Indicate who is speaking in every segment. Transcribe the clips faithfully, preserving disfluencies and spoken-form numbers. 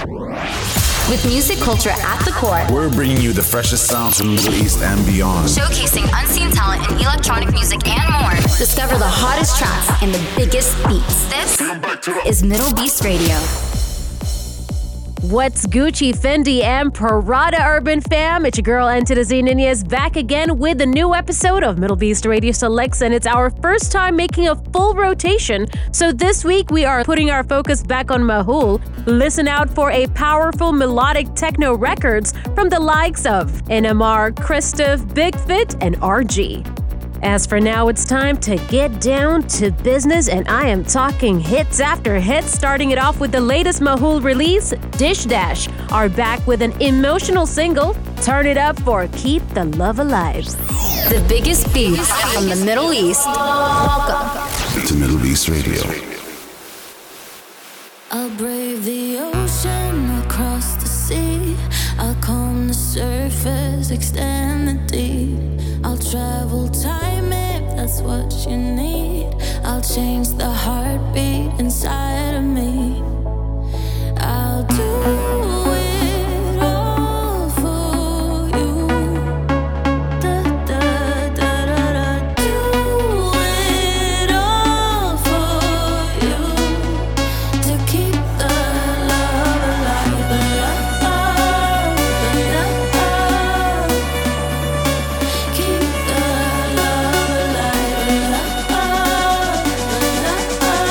Speaker 1: With music culture at the core,
Speaker 2: we're bringing you the freshest sounds from the Middle East and beyond.
Speaker 1: Showcasing unseen talent in electronic music and more. Discover the hottest tracks and the biggest beats. This is Middle Beast Radio.
Speaker 3: What's Gucci, Fendi, and Prada, Urban Fam? It's your girl, Antidazine Nunez, back again with a new episode of Middle Beast Radio Selects, and it's our first time making a full rotation. So this week, we are putting our focus back on Mahul. Listen out for a powerful melodic techno records from the likes of N M R, Christoph, Big Fit, and R G. As for now, it's time to get down to business, and I am talking hits after hits, starting it off with the latest Mahul release. Dish Dash are back with an emotional single. Turn it up for Keep the Love Alive.
Speaker 1: The biggest beats from the Middle East. Welcome
Speaker 2: to Middle East Radio.
Speaker 4: I'll brave the ocean across the sea. I'll comb the surface, extend the deep. I'll travel time if that's what you need. I'll change the heartbeat inside of me. I'll do it all for you. Da, da, da, da, da. Do it all for you. To keep the love alive. The love, the love. Keep the love alive. The love, the love.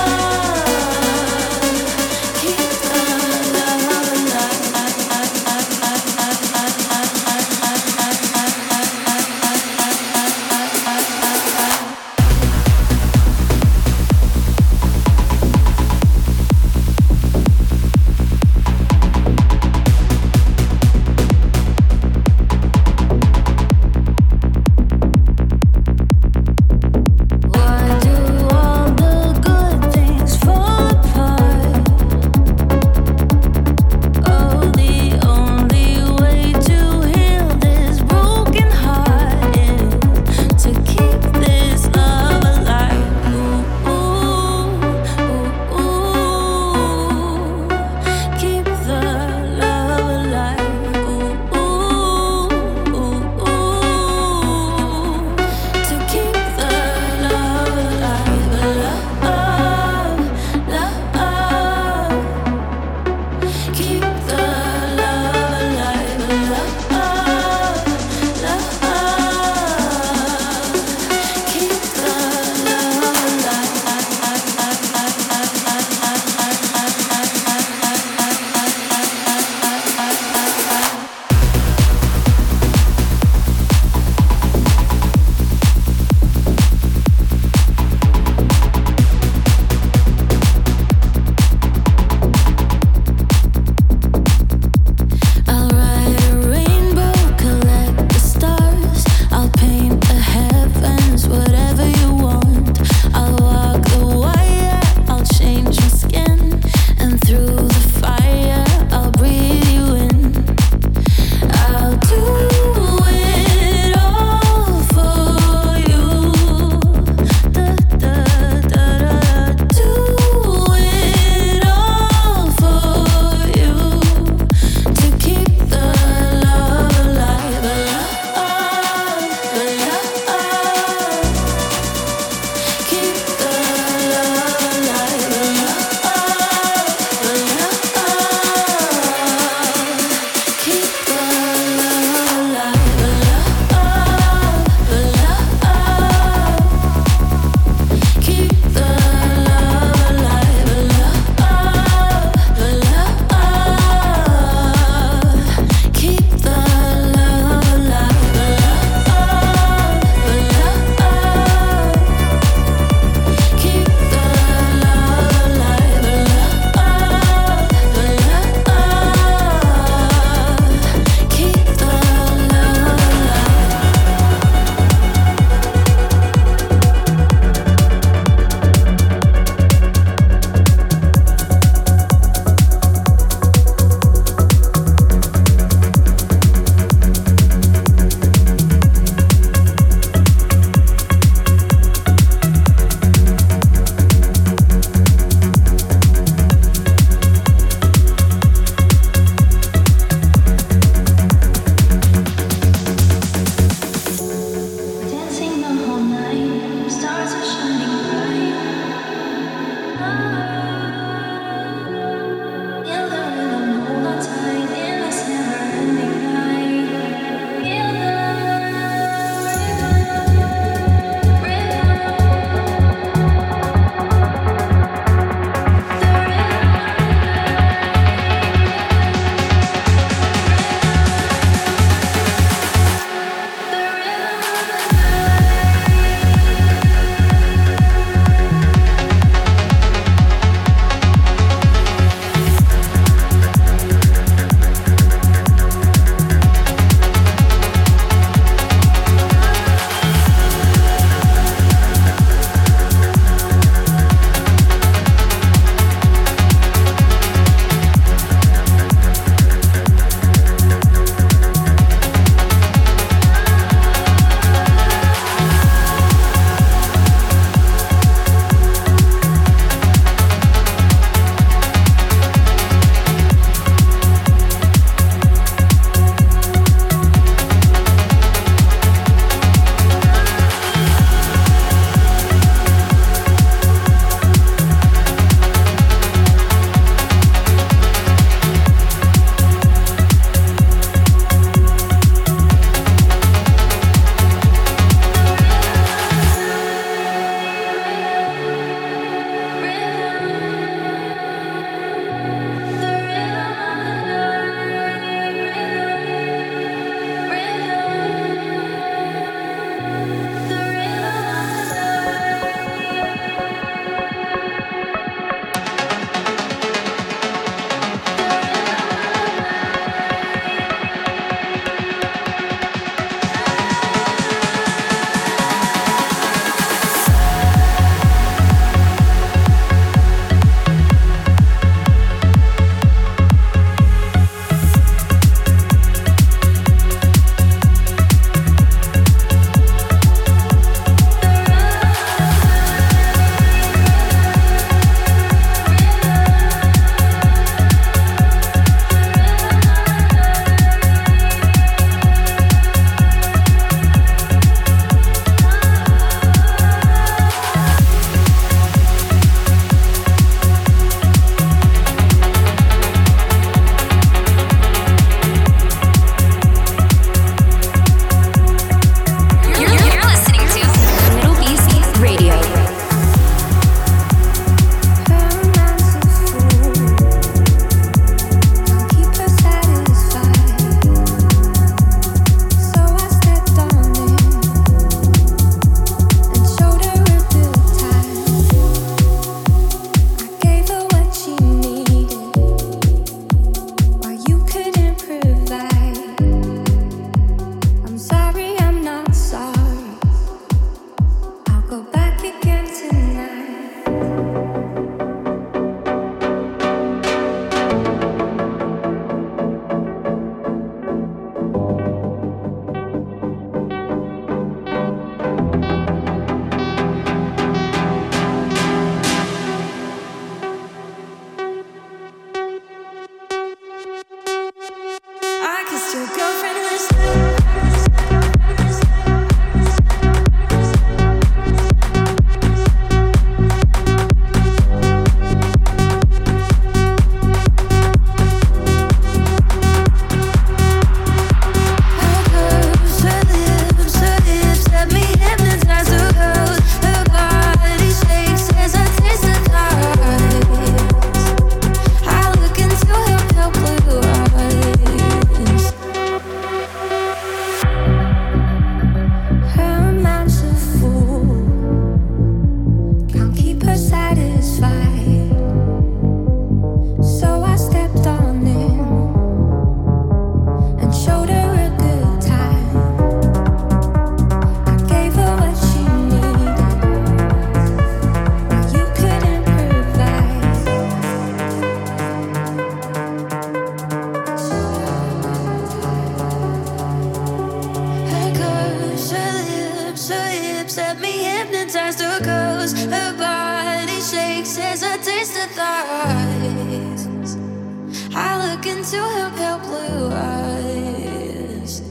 Speaker 4: into her pale blue eyes.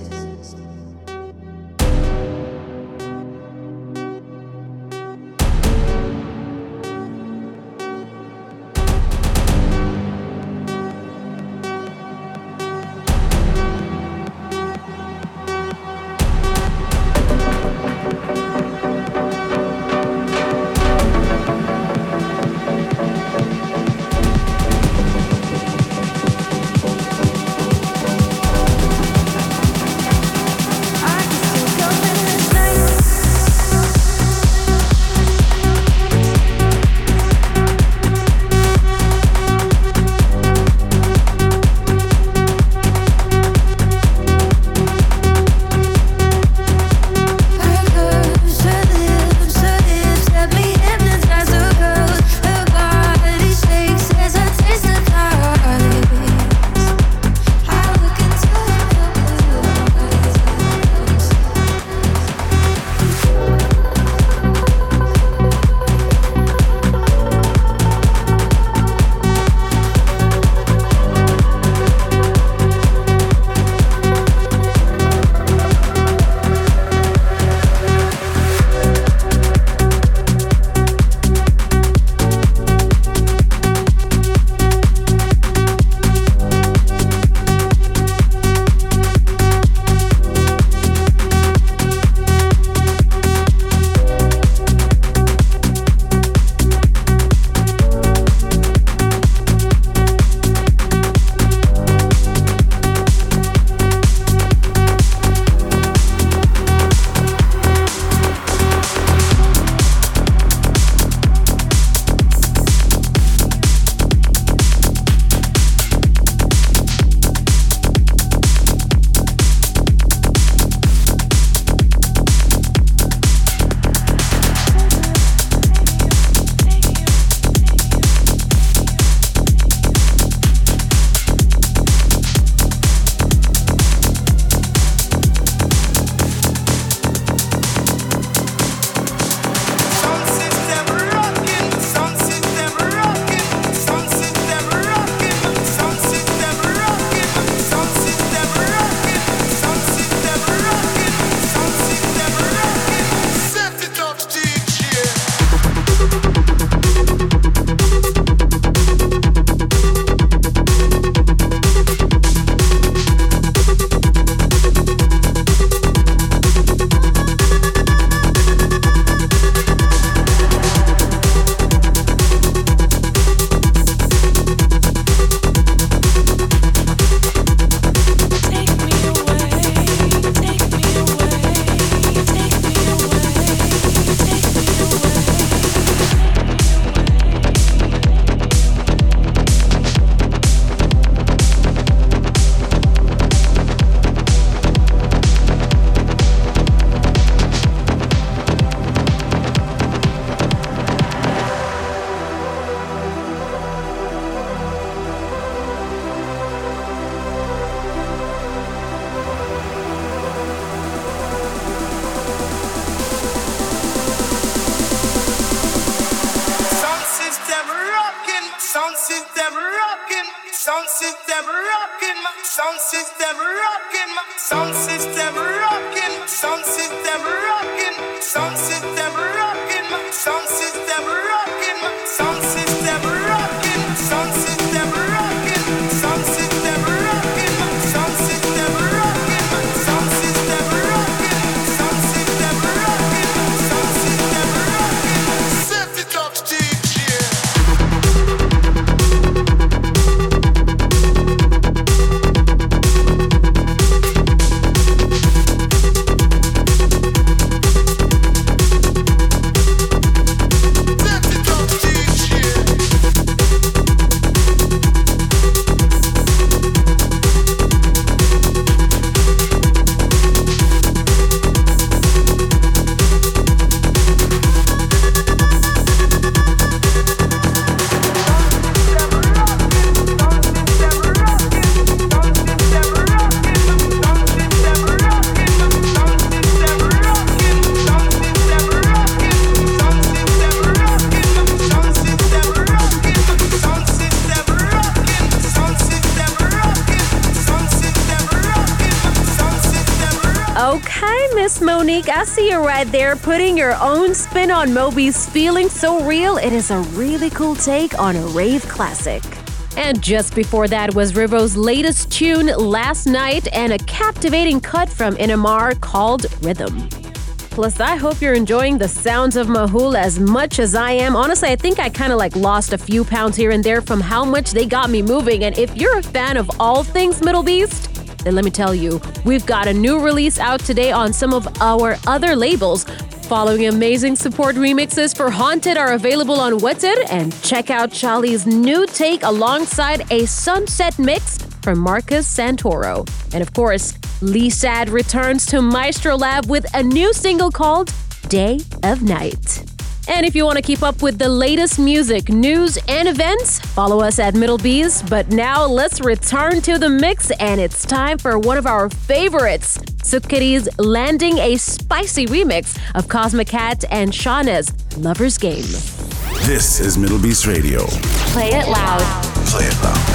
Speaker 5: Sound system rocking, my sound system rocking, my sound system rocking, sound system rocking, sound system rocking, my sound system rocking, my sound system rocking, sound system rocking, sound system rocking, my sound system rocking, my sound system rocking, sound system rocking, sound system rocking. Set it up, D J.
Speaker 3: Okay, Miss Monique, I see you right there putting your own spin on Moby's Feeling So Real. It is a really cool take on a rave classic. And just before that was Rivo's latest tune, Last Night, and a captivating cut from Inamar called Rhythm. Plus, I hope you're enjoying the sounds of Mahul as much as I am. Honestly, I think I kind of like lost a few pounds here and there from how much they got me moving. And if you're a fan of all things Middle Beast, then let me tell you, we've got a new release out today on some of our other labels. Following amazing support remixes for Haunted are available on Wetted, and check out Charlie's new take alongside a Sunset mix from Marcus Santoro. And of course, Lee Sad returns to Maestro Lab with a new single called Day of Night. And if you want to keep up with the latest music, news, and events, follow us at Middle Beast. But now let's return to the mix, and it's time for one of our favorites, Sukkari's landing a spicy remix of Cosmic Cat and Shauna's Lover's Game.
Speaker 2: This is Middle Beast Radio.
Speaker 1: Play it loud.
Speaker 2: Play it loud.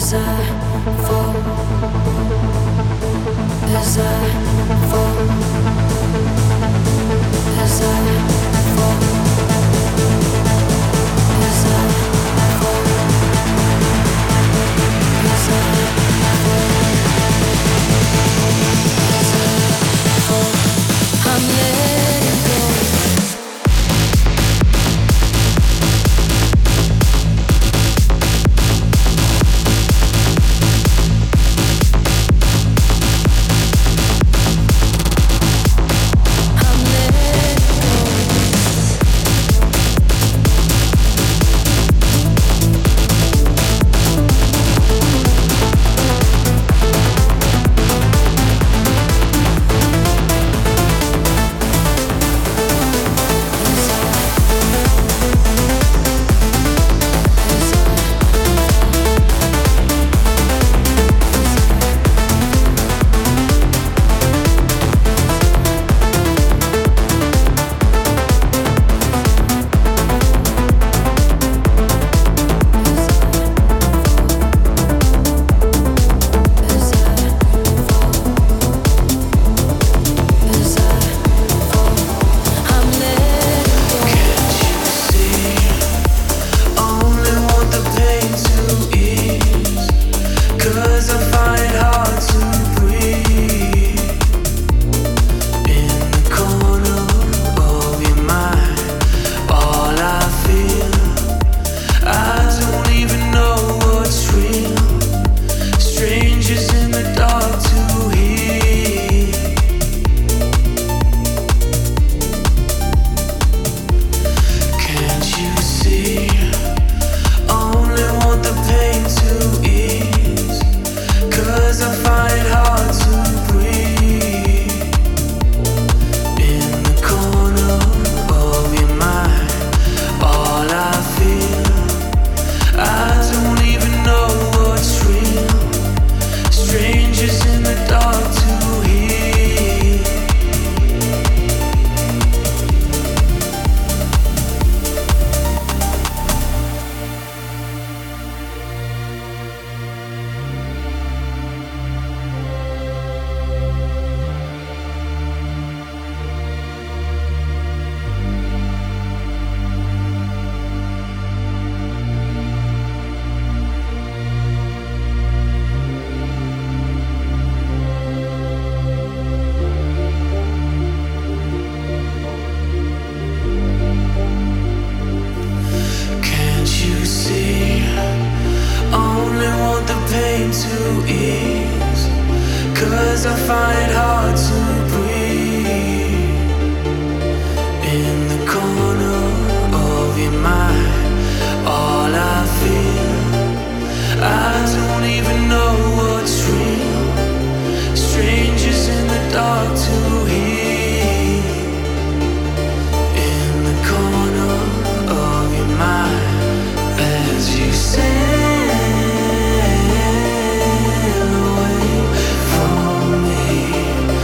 Speaker 6: Sail away from me.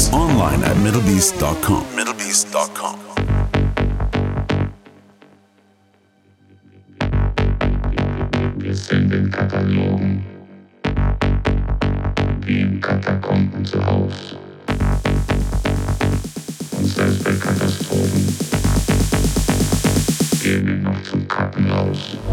Speaker 2: us online at middlebeast dot com. middlebeast dot com.
Speaker 6: Wir sind in Katalonien, wie in Katakomben zu Hause. Und selbst bei Katastrophen gehen wir noch zum Krankenhaus.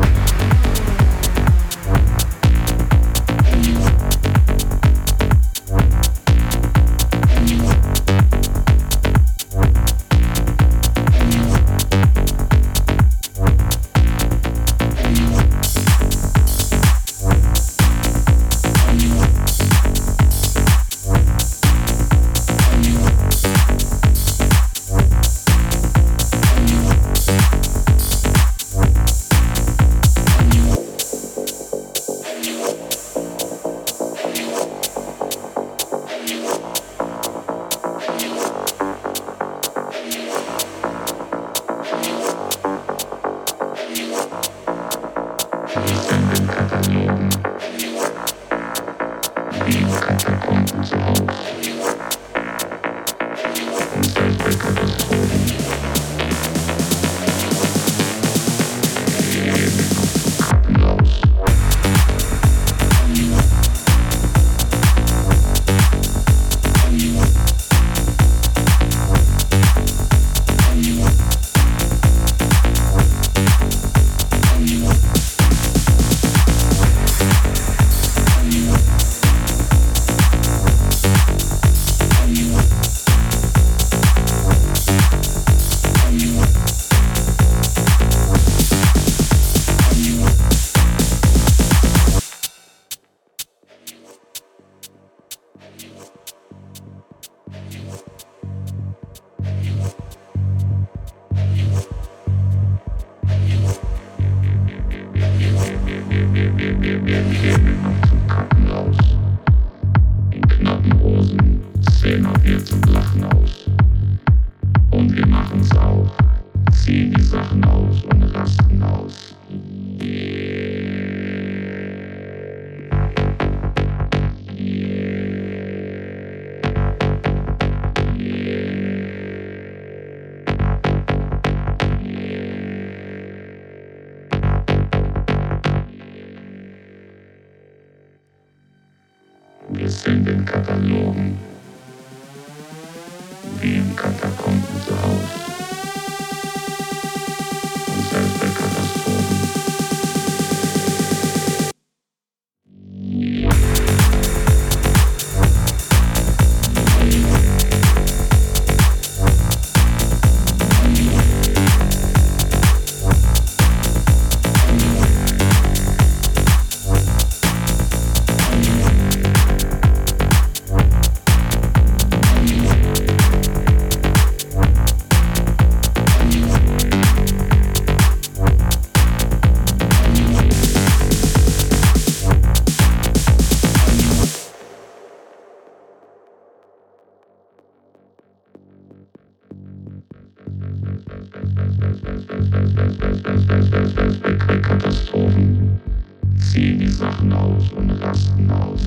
Speaker 6: Wir sind in Katalonien, wie in Katakomben zu Hause. Und selbst bei Katastrophen. Katastrophen ziehen die Sachen aus und rasten aus.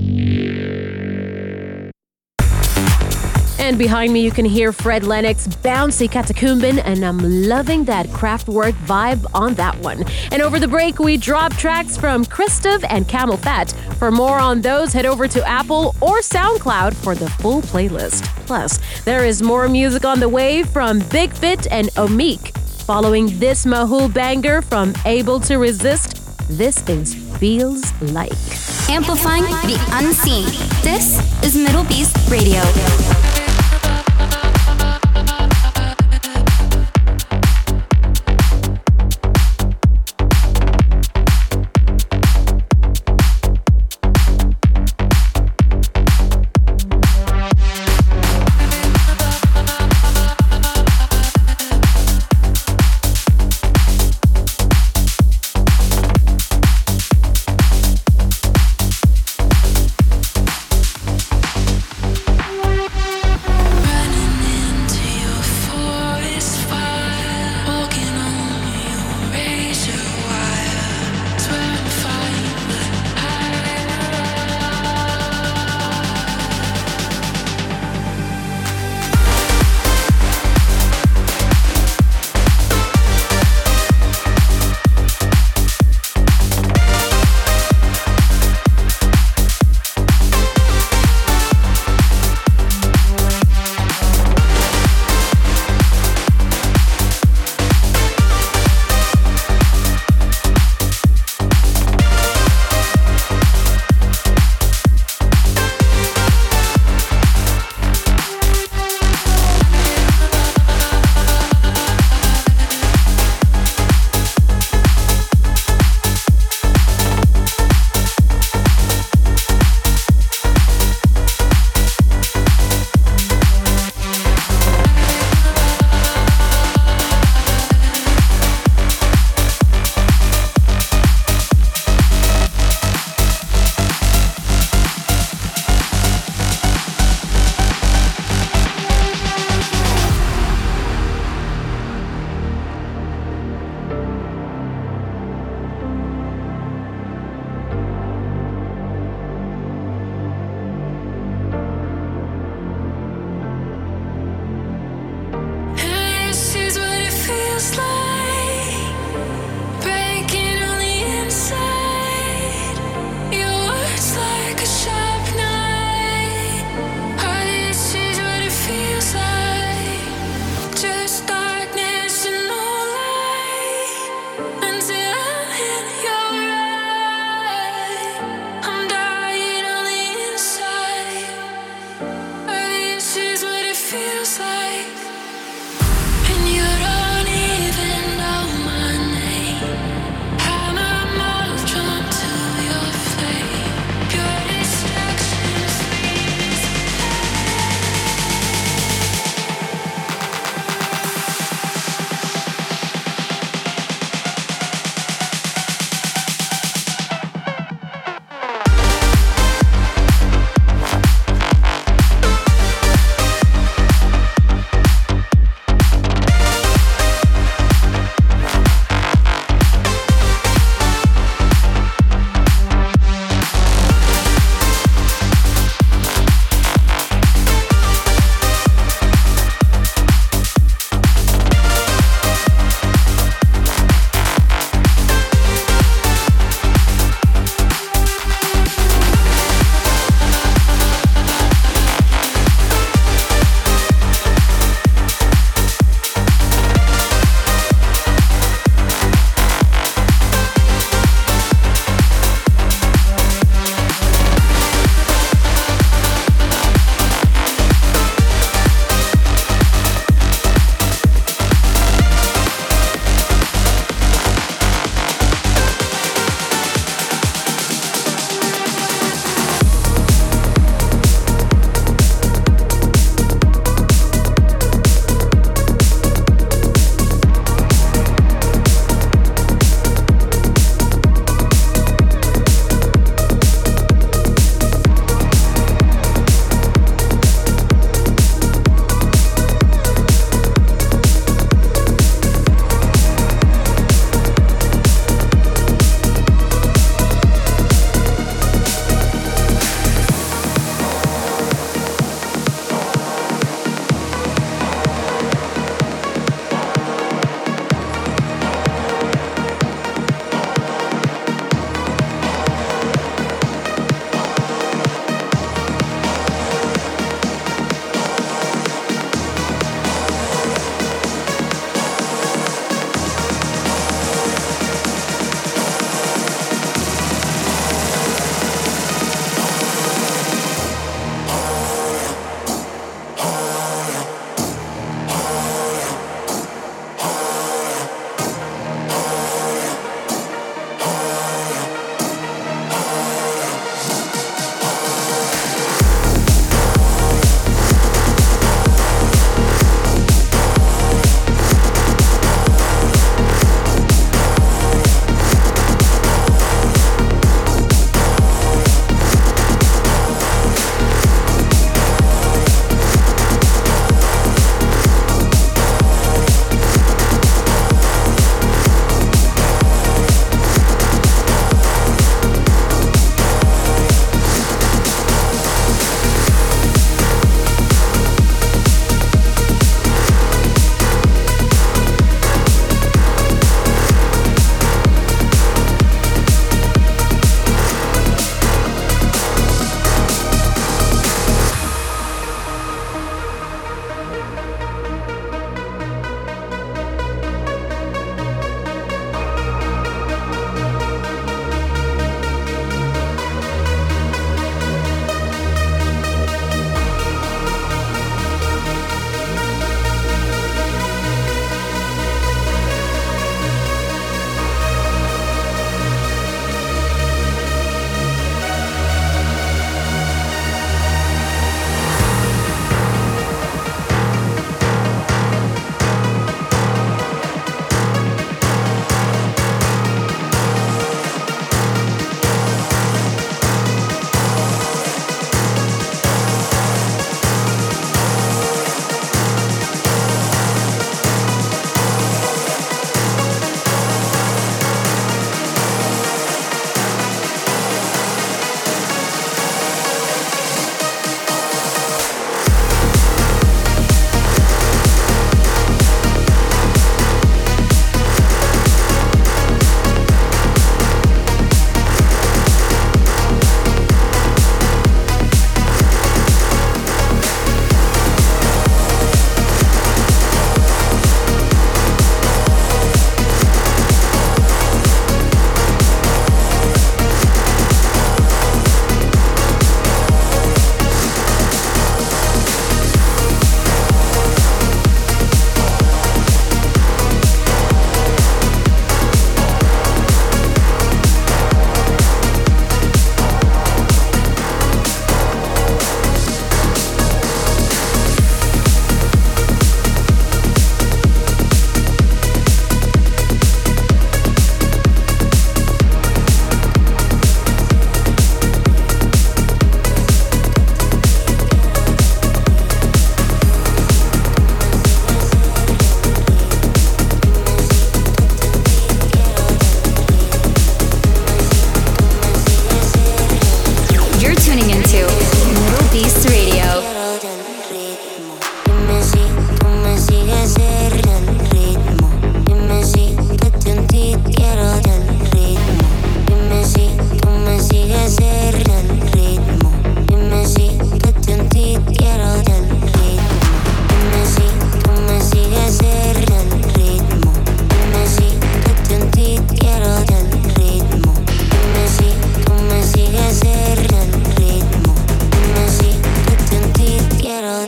Speaker 3: And behind me, you can hear Fred Lennox, Bouncy Katakumbin, and I'm loving that Kraftwerk vibe on that one. And over the break, we drop tracks from Christoph and Camel Fat. For more on those, head over to Apple or SoundCloud for the full playlist. Plus, there is more music on the way from Big Fit and Omik. Following this Mahul banger from Able to Resist, this is Feels Like.
Speaker 1: Amplifying the unseen. This is Middle Beast Radio.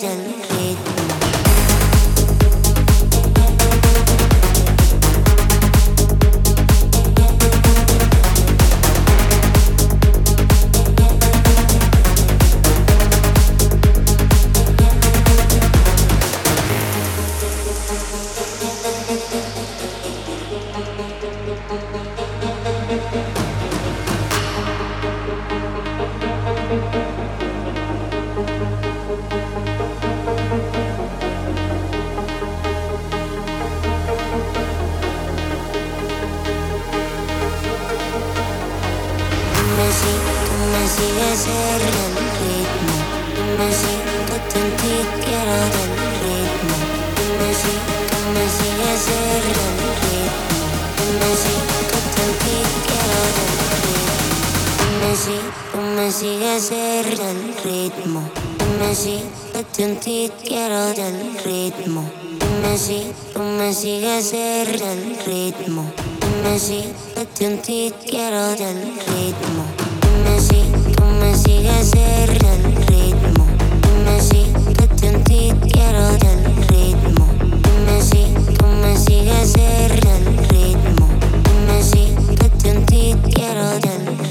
Speaker 7: del ritmo. Quiero del ritmo. Dime si tú me sigues el ritmo. Dime si date un tit, quiero del ritmo. Dime si tú me sigues el ritmo. Dime si date un tit, quiero del ritmo. Dime si tú me sigues el ritmo. Dime si date un tit, quiero del ritmo.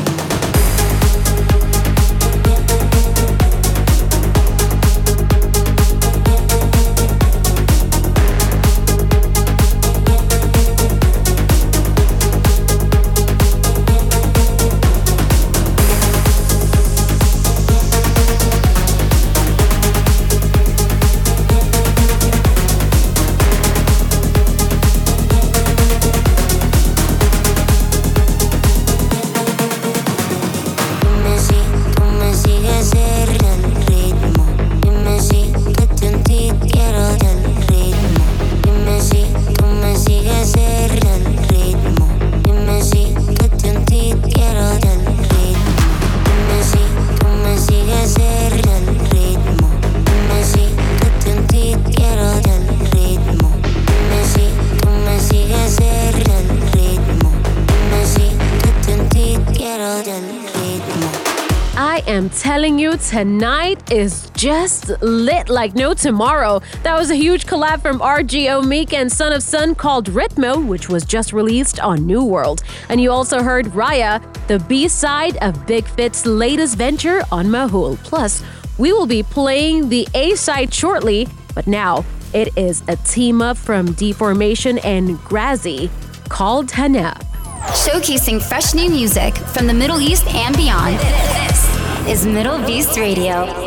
Speaker 3: Telling you, tonight is just lit like no tomorrow. That was a huge collab from R G O Meek and Son of Sun called Ritmo, which was just released on New World. And you also heard Raya, the B-side of Big Fit's latest venture on Mahul. Plus, we will be playing the A-side shortly, but now it is a team-up from D-Formation and Grazzy called Hana.
Speaker 1: Showcasing fresh new music from the Middle East and beyond. This is Middle Beast Radio.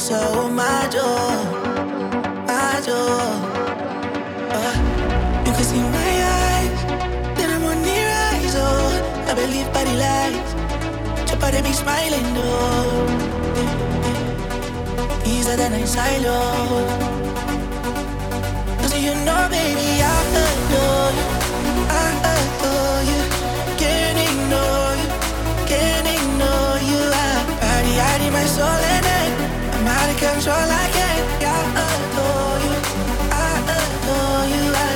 Speaker 8: so mayor, mayor. Uh, you can see my eyes, then I'm on the rise. Oh, I believe by the lights, your body be smiling though. Easier than I silo. Cause you know, baby, I adore you, I adore you. Can't ignore you, can't ignore you. I body, I need my soul in it. I'm out of control, I can't. Yeah, I adore you, I adore you. I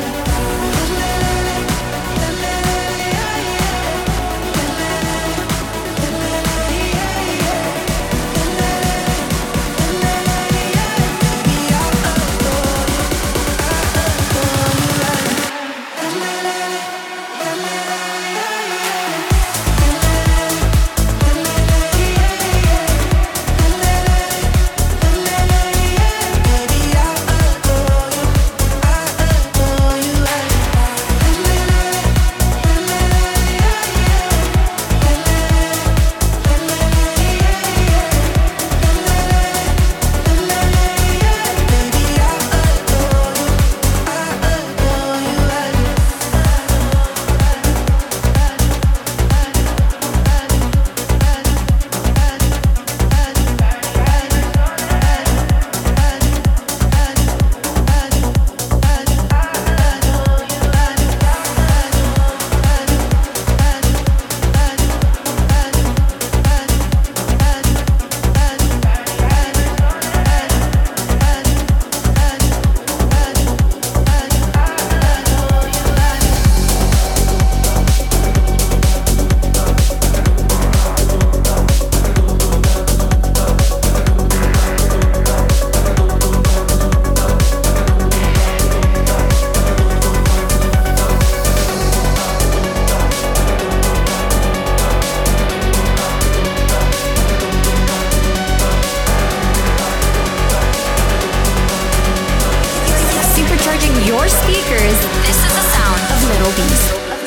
Speaker 1: your speakers. This is the sound of Middle Beast.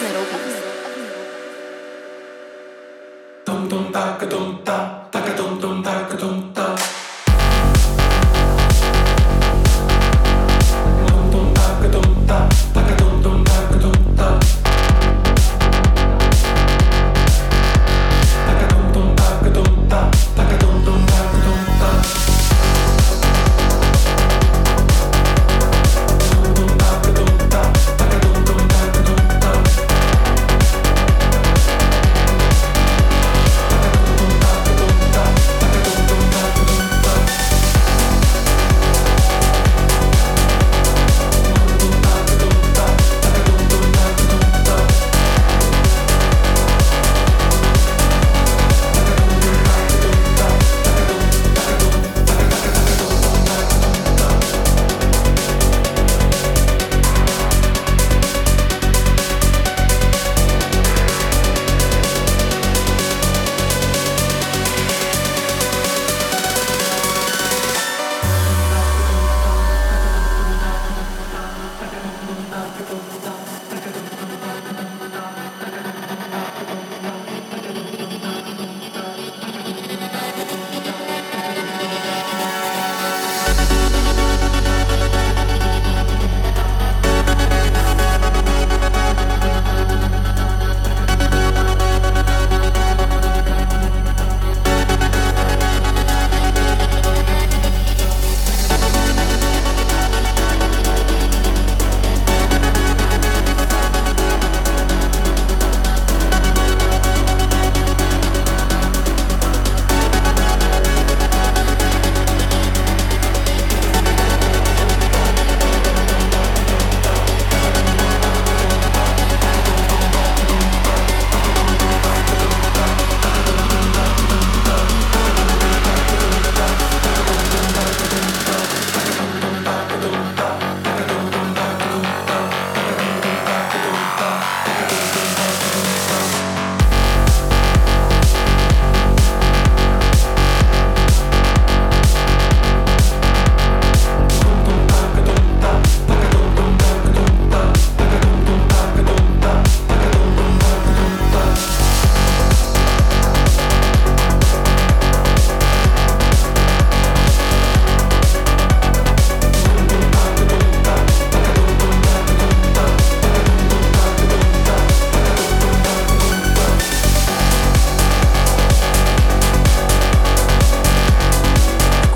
Speaker 9: Dum dum da ka dum da, da ka dum dum da ka dum da. Dum dum da ka dum da, da ka dum dum da ka dum da. Da ka dum dum da ka dum da, da ka dum dum da ka dum da. Dum dum da ka dum da, da ka dum dum da ka dum da.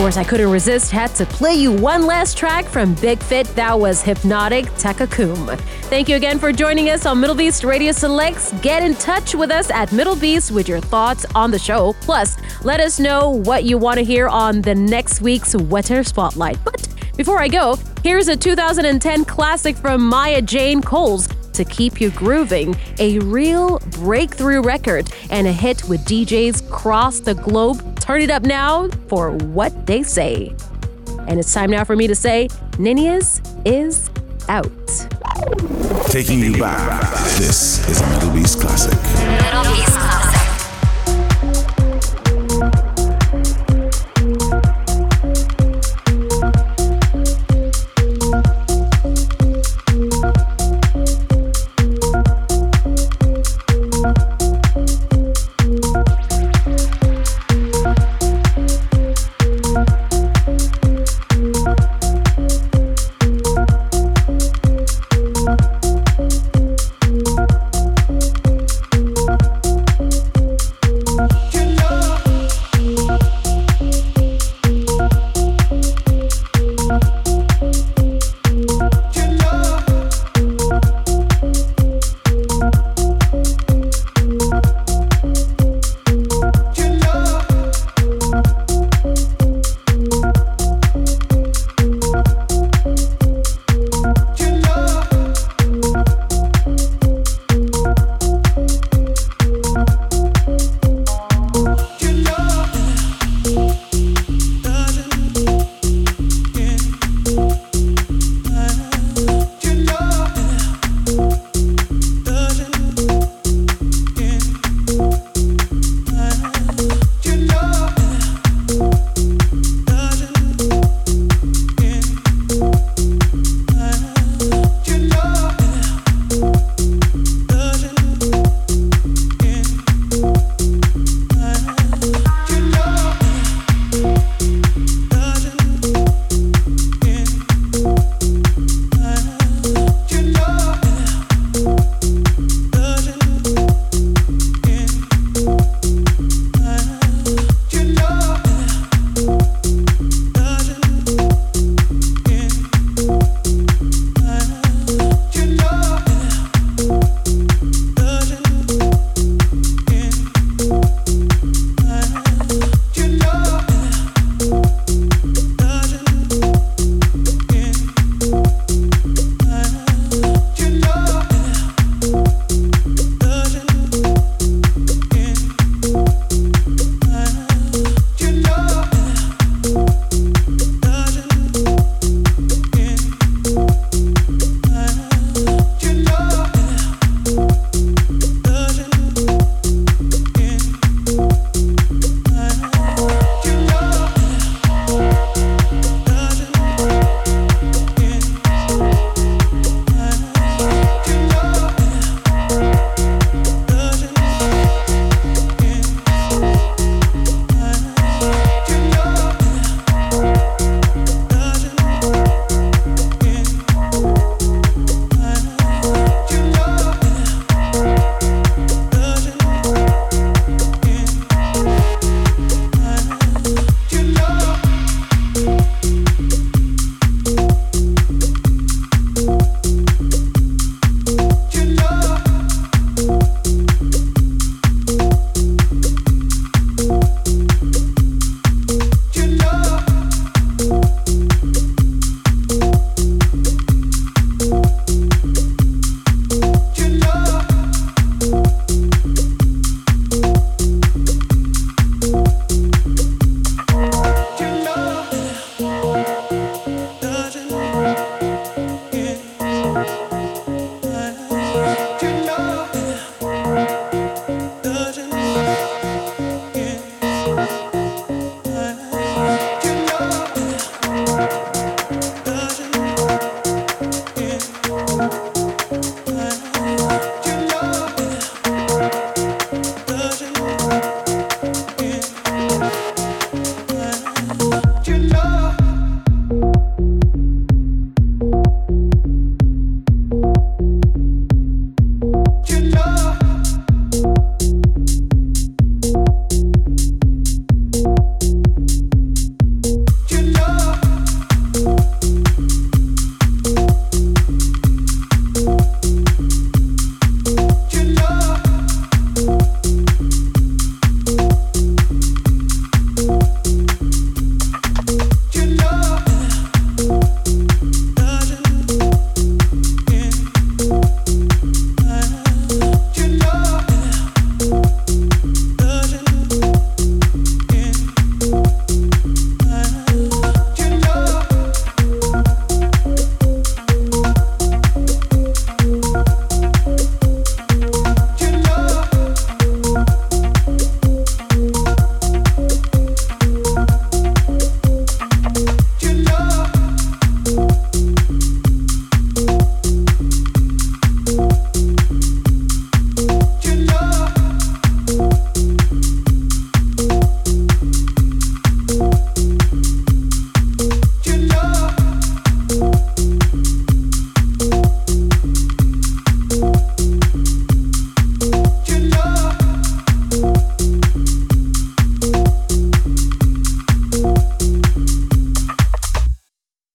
Speaker 3: course, I couldn't resist, had to play you one last track from Big Fit. That was Hypnotic Tekakum. Thank you again for joining us on Middle Beast Radio Selects. Get in touch with us at Middle Beast with your thoughts on the show. Plus, let us know what you want to hear on the next week's Wetter Spotlight. But before I go, here's a two thousand ten classic from Maya Jane Coles, To Keep You Grooving, a real breakthrough record and a hit with D Js across the globe. Turn it up now for What They Say. And it's time now for me to say, Ninias is out.
Speaker 2: Taking you back. This is a Middle Beast classic.
Speaker 1: Middle Beast Classic.